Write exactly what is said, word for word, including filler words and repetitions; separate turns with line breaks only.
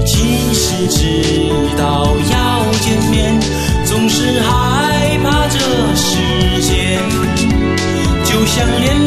其实知道要见面，总是害怕这世间就像连